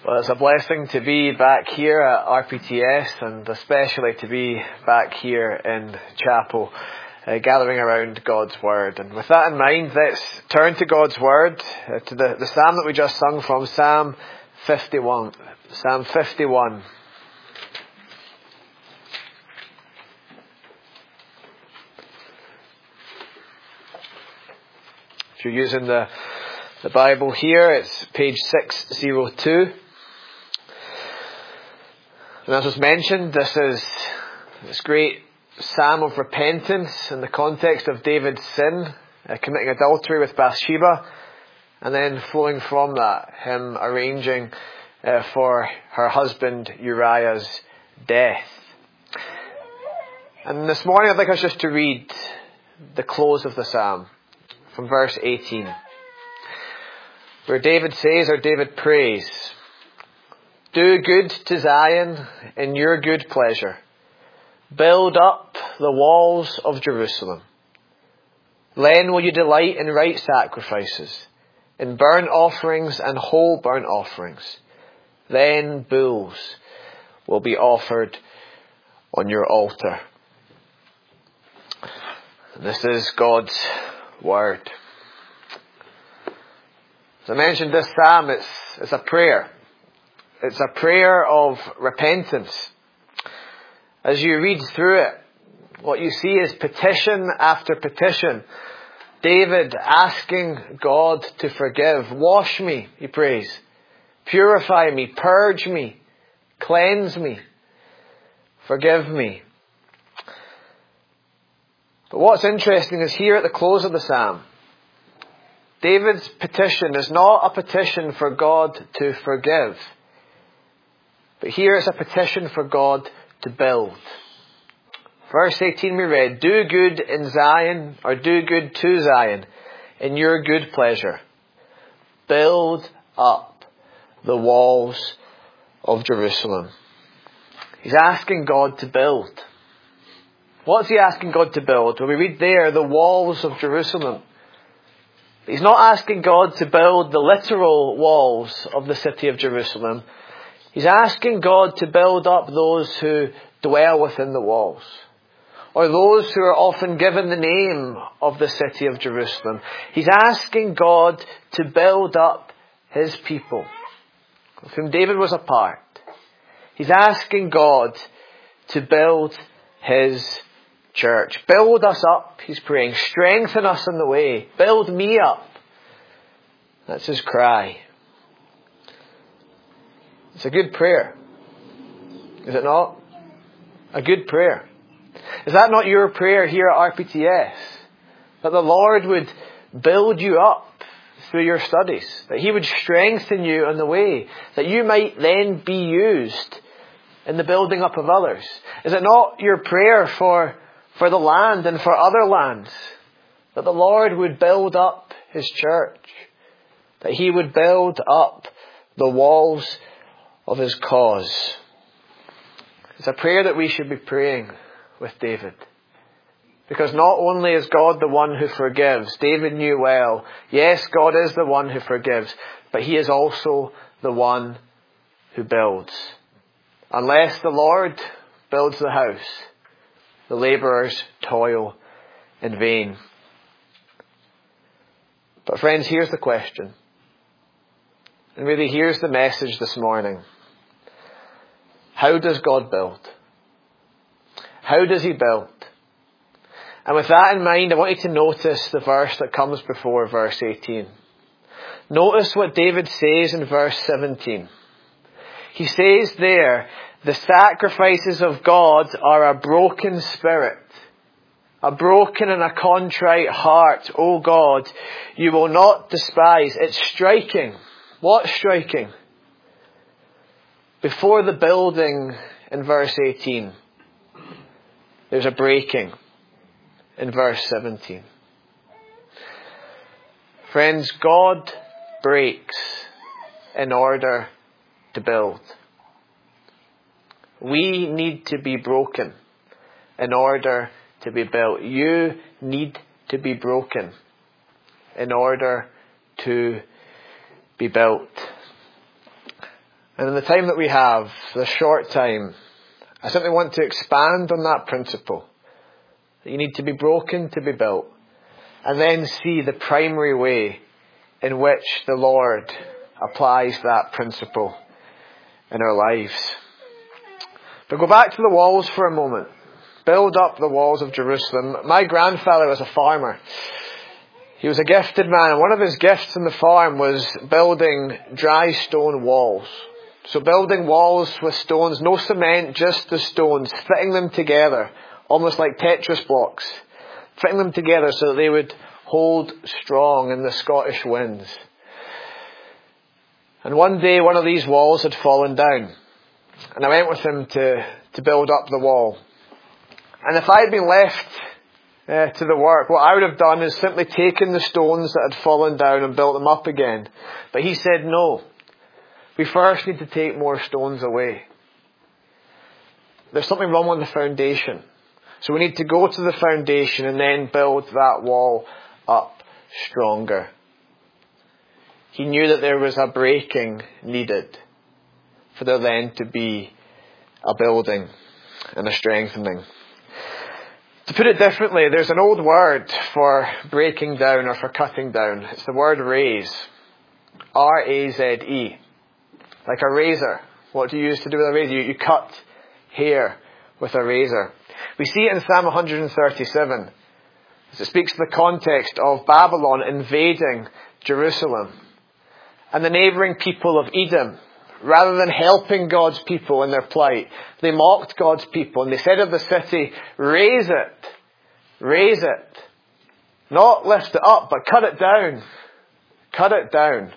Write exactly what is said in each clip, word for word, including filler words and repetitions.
Well, it's a blessing to be back here at R P T S, and especially to be back here in chapel, uh, gathering around God's Word. And with that in mind, let's turn to God's Word, uh, to the, the psalm that we just sung from, Psalm fifty-one. Psalm fifty-one. If you're using the, the Bible here, it's page six oh two. And as was mentioned, this is this great psalm of repentance in the context of David's sin, uh, committing adultery with Bathsheba, and then flowing from that, him arranging uh, for her husband Uriah's death. And this morning I'd like us just to read the close of the psalm, from verse eighteen, where David says, or David prays, "Do good to Zion in your good pleasure. Build up the walls of Jerusalem. Then will you delight in right sacrifices, in burnt offerings and whole burnt offerings. Then bulls will be offered on your altar." And this is God's Word. As I mentioned, this psalm, it's, it's a prayer. It's a prayer of repentance. As you read through it, what you see is petition after petition. David asking God to forgive. Wash me, he prays. Purify me, purge me, cleanse me, forgive me. But what's interesting is here at the close of the psalm, David's petition is not a petition for God to forgive. But here it's a petition for God to build. Verse eighteen we read, "Do good in Zion," or "do good to Zion, in your good pleasure. Build up the walls of Jerusalem." He's asking God to build. What's he asking God to build? Well, we read there, the walls of Jerusalem. He's not asking God to build the literal walls of the city of Jerusalem. He's asking God to build up those who dwell within the walls, or those who are often given the name of the city of Jerusalem. He's asking God to build up his people, of whom David was a part. He's asking God to build his church. Build us up, he's praying. Strengthen us in the way. Build me up. That's his cry. It's a good prayer. Is it not? A good prayer. Is that not your prayer here at R P T S? That the Lord would build you up through your studies. That he would strengthen you in the way. That you might then be used in the building up of others. Is it not your prayer for, for the land and for other lands? That the Lord would build up his church. That he would build up the walls of his cause. It's a prayer that we should be praying with David. Because not only is God the one who forgives, David knew well, yes, God is the one who forgives, but he is also the one who builds. Unless the Lord builds the house, the labourers toil in vain. But friends, here's the question. And really here's the message this morning. How does God build? How does he build? And with that in mind, I want you to notice the verse that comes before verse eighteen. Notice what David says in verse seventeen. He says there, "The sacrifices of God are a broken spirit, a broken and a contrite heart, O God, you will not despise." It's striking. What's striking? Before the building in verse eighteen, there's a breaking in verse seventeen. Friends, God breaks in order to build. We need to be broken in order to be built. You need to be broken in order to be built. And in the time that we have, the short time, I simply want to expand on that principle. That you need to be broken to be built. And then see the primary way in which the Lord applies that principle in our lives. But go back to the walls for a moment. Build up the walls of Jerusalem. My grandfather was a farmer. He was a gifted man, and one of his gifts in the farm was building dry stone walls. So building walls with stones, no cement, just the stones, fitting them together, almost like Tetris blocks, fitting them together so that they would hold strong in the Scottish winds. And one day one of these walls had fallen down, and I went with him to, to build up the wall. And if I had been left uh, to the work, what I would have done is simply taken the stones that had fallen down and built them up again. But he said, no, we first need to take more stones away. There's something wrong with the foundation. So we need to go to the foundation and then build that wall up stronger. He knew that there was a breaking needed for there then to be a building and a strengthening. To put it differently, there's an old word for breaking down or for cutting down. It's the word raze. R A Z E. Like a razor. What do you use to do with a razor? You, you cut hair with a razor. We see it in Psalm one thirty-seven. As it speaks to the context of Babylon invading Jerusalem. And the neighbouring people of Edom, rather than helping God's people in their plight, they mocked God's people and they said of the city, raise it, raise it. Not lift it up, but cut it down. Cut it down.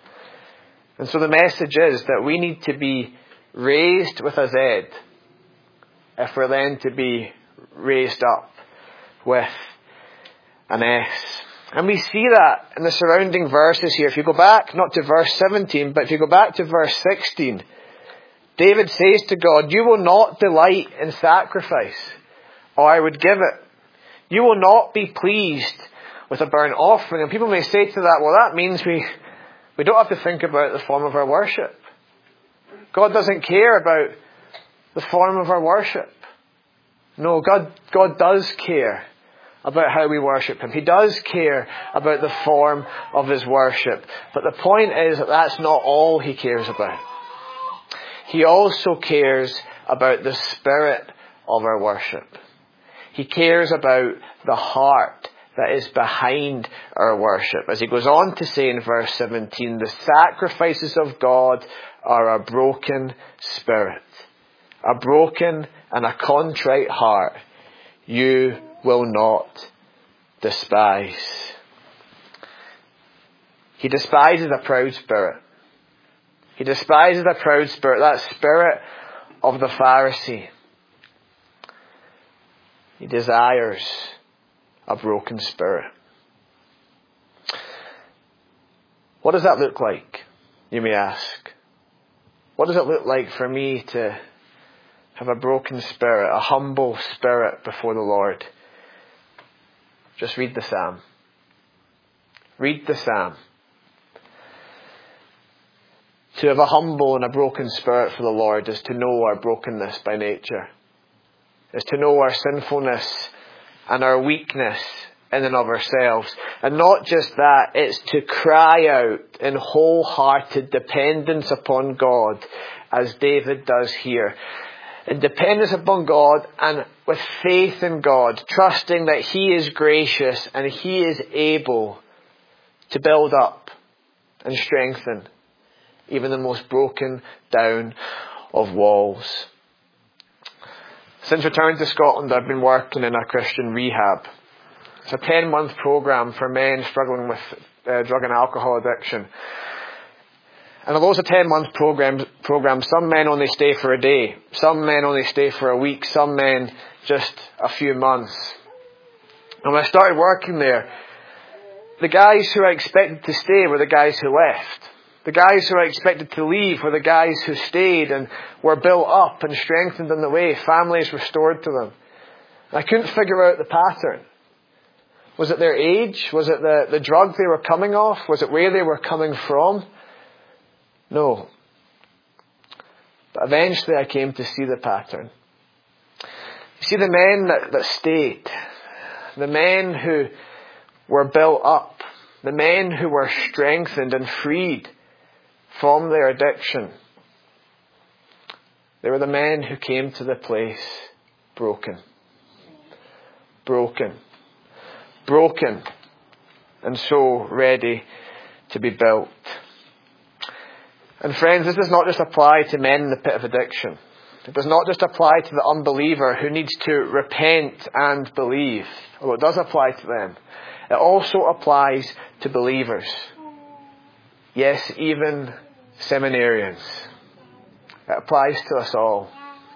And so the message is that we need to be raised with a Z if we're then to be raised up with an S. And we see that in the surrounding verses here. If you go back, not to verse seventeen, but if you go back to verse sixteen, David says to God, you will not delight in sacrifice, or I would give it. You will not be pleased with a burnt offering. And people may say to that, well, that means we, we don't have to think about the form of our worship. God doesn't care about the form of our worship. No, God, God does care about how we worship Him. He does care about the form of His worship. But the point is that that's not all He cares about. He also cares about the spirit of our worship. He cares about the heart that is behind our worship. As he goes on to say in verse seventeen, the sacrifices of God are a broken spirit. A broken and a contrite heart you will not despise. He despises a proud spirit. He despises a proud spirit, that spirit of the Pharisee. He desires a broken spirit. What does that look like, you may ask? What does it look like for me to have a broken spirit, a humble spirit before the Lord? Just read the Psalm. Read the Psalm. To have a humble and a broken spirit for the Lord is to know our brokenness by nature. Is to know our sinfulness and our weakness in and of ourselves. And not just that, it's to cry out in wholehearted dependence upon God, as David does here. In dependence upon God and with faith in God, trusting that He is gracious and He is able to build up and strengthen even the most broken down of walls. Since returning to Scotland, I've been working in a Christian rehab. It's a ten-month program for men struggling with uh, drug and alcohol addiction. And although it's a ten-month program, program, some men only stay for a day. Some men only stay for a week. Some men just a few months. And when I started working there, the guys who I expected to stay were the guys who left. The guys who I expected to leave were the guys who stayed and were built up and strengthened in the way. Families restored to them. And I couldn't figure out the pattern. Was it their age? Was it the, the drug they were coming off? Was it where they were coming from? No. But eventually I came to see the pattern. You see, the men that, that stayed, the men who were built up, the men who were strengthened and freed from their addiction, they were the men who came to the place broken. Broken. Broken. And so ready to be built. And friends, this does not just apply to men in the pit of addiction. It does not just apply to the unbeliever who needs to repent and believe, although it does apply to them. It also applies to believers. Yes, even seminarians. It applies to us all.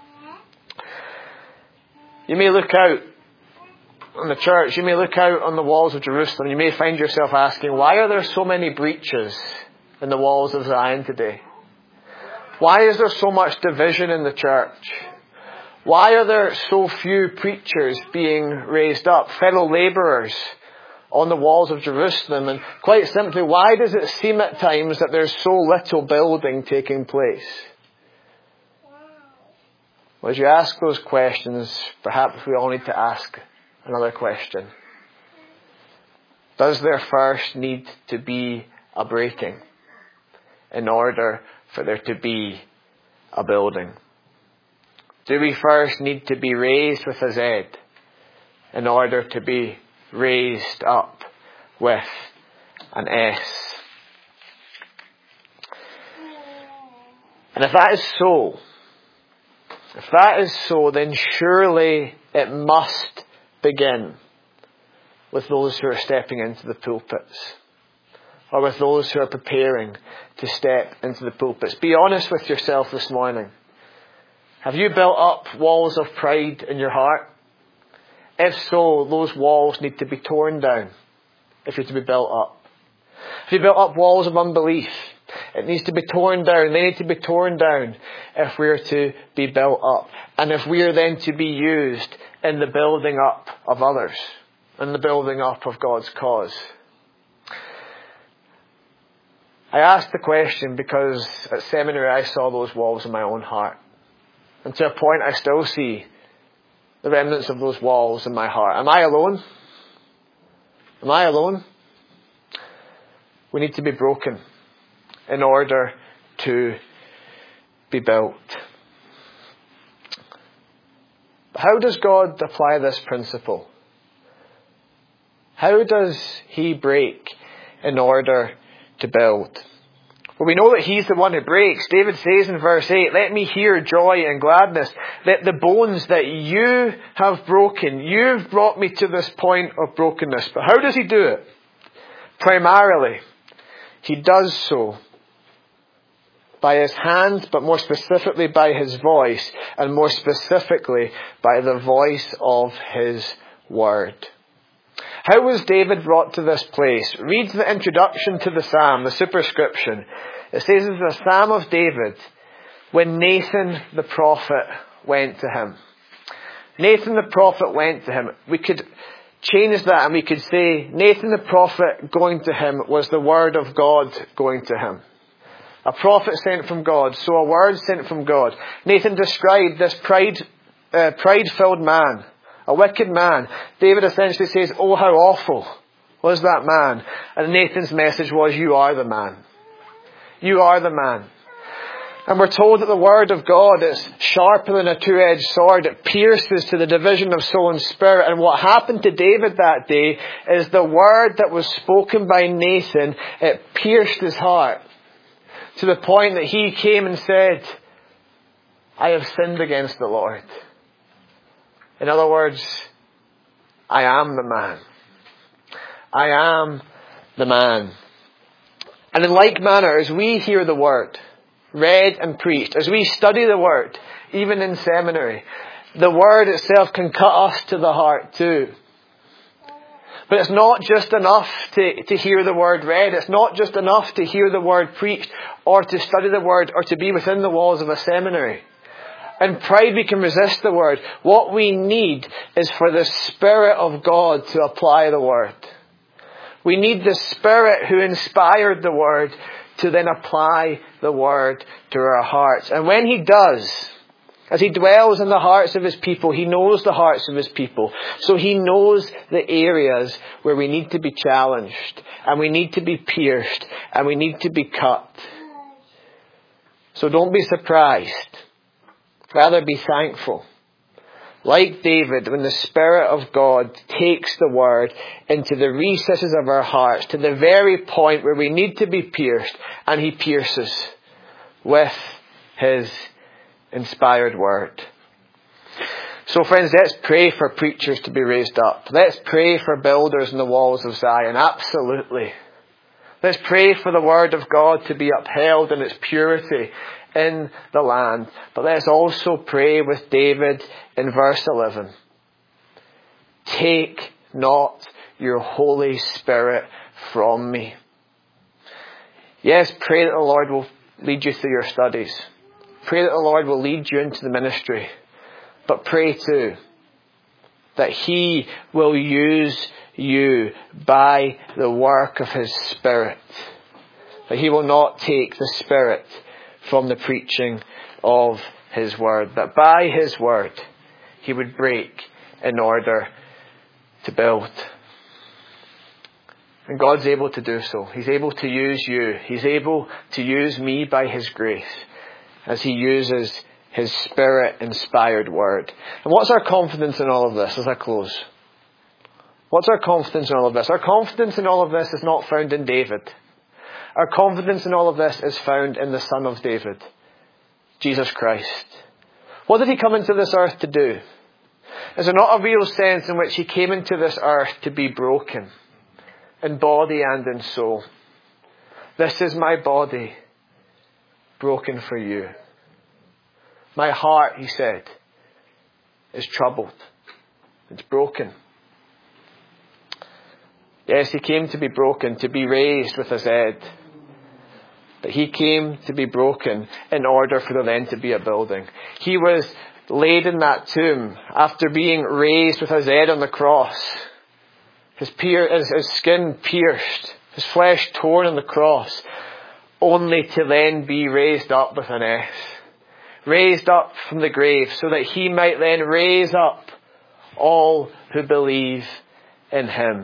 You may look out on the church, you may look out on the walls of Jerusalem, you may find yourself asking, why are there so many breaches in the walls of Zion today? Why is there so much division in the church? Why are there so few preachers being raised up, fellow labourers on the walls of Jerusalem? And quite simply, why does it seem at times that there's so little building taking place? Well, as you ask those questions, perhaps we all need to ask another question. Does there first need to be a breaking in order for there to be a building? Do we first need to be raised with a Z in order to be raised up with an S? And if that is so, if that is so, then surely it must begin with those who are stepping into the pulpits, or with those who are preparing to step into the pulpits. Be honest with yourself this morning. Have you built up walls of pride in your heart? If so, those walls need to be torn down if you're to be built up. Have you built up walls of unbelief? It needs to be torn down. They need to be torn down if we're to be built up. And if we are then to be used in the building up of others, in the building up of God's cause. I asked the question because at seminary I saw those walls in my own heart. And to a point I still see the remnants of those walls in my heart. Am I alone? Am I alone? We need to be broken in order to be built. But how does God apply this principle? How does He break in order to build? Well, we know that He's the one who breaks. David says in verse eight, let me hear joy and gladness, that the bones that you have broken, you've brought me to this point of brokenness. But how does He do it? Primarily, He does so by His hand, but more specifically by His voice, and more specifically by the voice of His word. How was David brought to this place? Read the introduction to the psalm, the superscription. It says it's the Psalm of David when Nathan the prophet went to him. Nathan the prophet went to him. We could change that and we could say Nathan the prophet going to him was the word of God going to him. A prophet sent from God, so a word sent from God. Nathan described this pride, uh, pride-filled man, a wicked man. David essentially says, oh, how awful was that man. And Nathan's message was, you are the man. You are the man. And we're told that the word of God is sharper than a two-edged sword. It pierces to the division of soul and spirit. And what happened to David that day is the word that was spoken by Nathan, it pierced his heart to the point that he came and said, I have sinned against the Lord. In other words, I am the man. I am the man. And in like manner, as we hear the word read and preached, as we study the word, even in seminary, the word itself can cut us to the heart too. But it's not just enough to, to hear the word read. It's not just enough to hear the word preached or to study the word or to be within the walls of a seminary. In pride we can resist the word. What we need is for the Spirit of God to apply the word. We need the Spirit who inspired the word to then apply the word to our hearts. And when he does, as he dwells in the hearts of his people, he knows the hearts of his people. So he knows the areas where we need to be challenged, and we need to be pierced, and we need to be cut. So don't be surprised. Rather be thankful. Like David, when the Spirit of God takes the word into the recesses of our hearts, to the very point where we need to be pierced, and he pierces with his inspired word. So friends, let's pray for preachers to be raised up. Let's pray for builders in the walls of Zion. Absolutely. Let's pray for the word of God to be upheld in its purity in the land. But let's also pray with David in verse eleven. Take not your Holy Spirit from me. Yes, pray that the Lord will lead you through your studies. Pray that the Lord will lead you into the ministry. But pray too that he will use you by the work of his Spirit. That he will not take the Spirit from the preaching of his word. That by his word he would break in order to build. And God's able to do so. He's able to use you. He's able to use me by his grace as he uses his Spirit-inspired word. And what's our confidence in all of this as I close? What's our confidence in all of this? Our confidence in all of this is not found in David. Our confidence in all of this is found in the Son of David, Jesus Christ. What did he come into this earth to do? Is there not a real sense in which he came into this earth to be broken in body and in soul? This is my body broken for you. My heart, he said, is troubled. It's broken. Yes, he came to be broken, to be raised with his head. But he came to be broken in order for there then to be a building. He was laid in that tomb after being raised with his head on the cross. His, pier- his, his skin pierced, his flesh torn on the cross, only to then be raised up with an S. Raised up from the grave so that he might then raise up all who believe in him.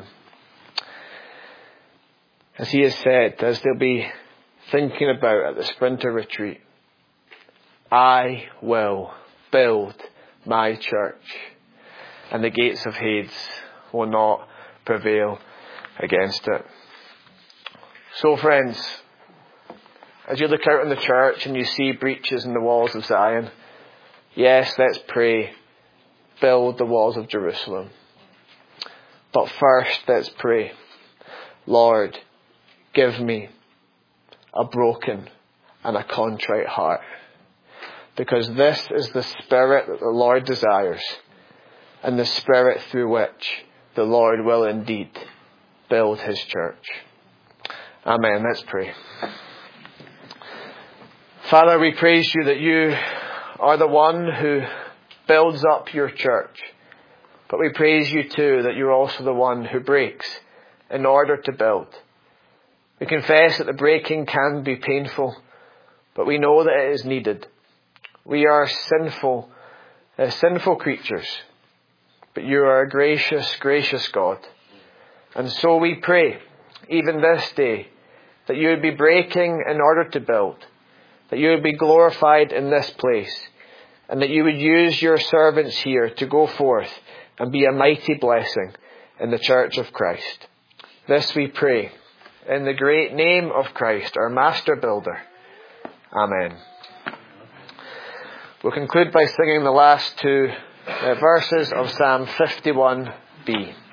As he has said, as they'll be thinking about at the Sprinter Retreat, I will build my church, and the gates of Hades will not prevail against it. So friends, as you look out in the church and you see breaches in the walls of Zion, yes, let's pray, build the walls of Jerusalem. But first, let's pray, Lord, give me a broken and a contrite heart. Because this is the Spirit that the Lord desires, and the Spirit through which the Lord will indeed build his church. Amen. Let's pray. Father, we praise you that you are the one who builds up your church. But we praise you too that you're also the one who breaks in order to build. We confess that the breaking can be painful, but we know that it is needed. We are sinful, uh, sinful creatures, but you are a gracious, gracious God. And so we pray, even this day, that you would be breaking in order to build, that you would be glorified in this place, and that you would use your servants here to go forth and be a mighty blessing in the church of Christ. This we pray in the great name of Christ, our Master Builder. Amen. We'll conclude by singing the last two uh, verses of Psalm fifty-one b.